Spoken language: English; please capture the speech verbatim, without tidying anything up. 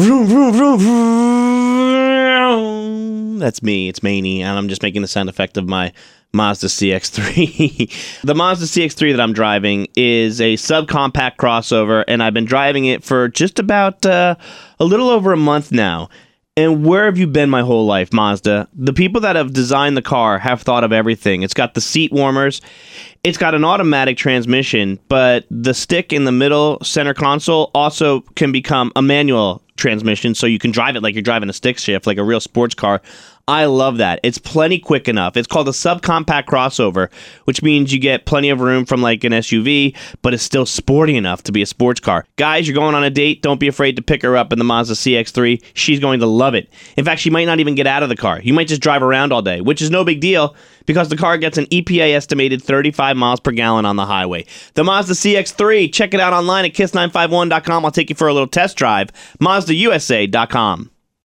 Vroom, vroom, vroom, vroom. That's me. It's Maney, and I'm just making the sound effect of my Mazda C X three. The Mazda C X three that I'm driving is a subcompact crossover, and I've been driving it for just about uh, a little over a month now. And where have you been my whole life, Mazda? The people that have designed the car have thought of everything. It's got the seat warmers. It's got an automatic transmission, but the stick in the middle center console also can become a manual transmission, so you can drive it like you're driving a stick shift, like a real sports car. I love that. It's plenty quick enough. It's called a subcompact crossover, which means you get plenty of room from like an S U V, but it's still sporty enough to be a sports car. Guys, you're going on a date, don't be afraid to pick her up in the Mazda C X three. She's going to love it. In fact, she might not even get out of the car. You might just drive around all day, which is no big deal because the car gets an E P A estimated thirty-five miles per gallon on the highway. The Mazda C X three, check it out online at kiss nine five one dot com. I'll take you for a little test drive. Mazda U S A dot com.